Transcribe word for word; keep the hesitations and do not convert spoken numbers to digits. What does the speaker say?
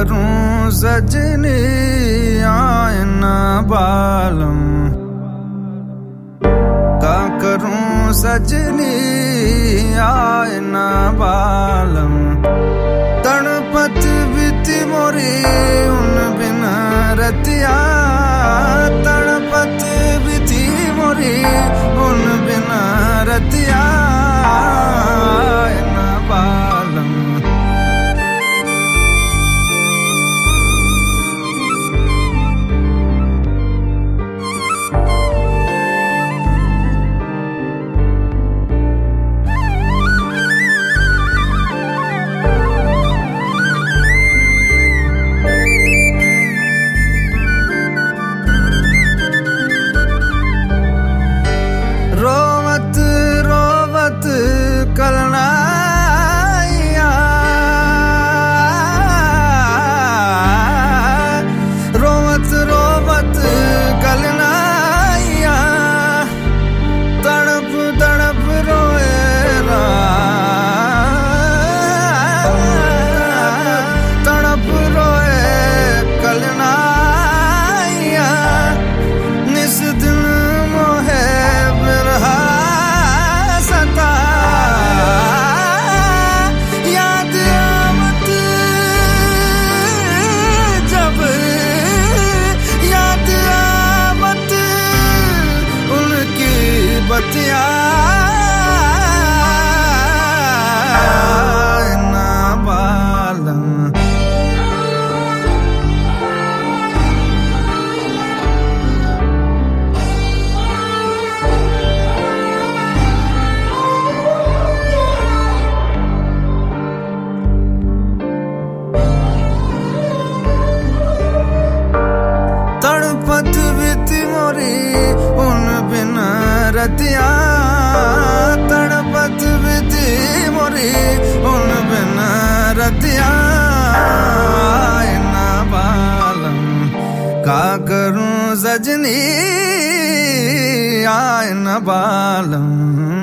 करूं सजनी आए ना बालम, का करूं सजनी आए ना बालम। तड़पत बीती मोरी उन बिना रतिया, तड़पत बीती मोरी उन बिना रतिया आए ना बालम। रोवत रोवत कलनाइया, रोवत रोवत कलनाइया, तड़प तड़प रोएला, तड़प रोए कलनाइया। निस दिन मोहे बिरहा सता, याद आवत जब, याद आवत उनकी बतिया ना बालम। तड़पत बीती मोरी उन बिना रतिया, तड़पत बीती मोरी उन बिना रतिया आए ना बालम। का करूं सजनी आए ना बालम।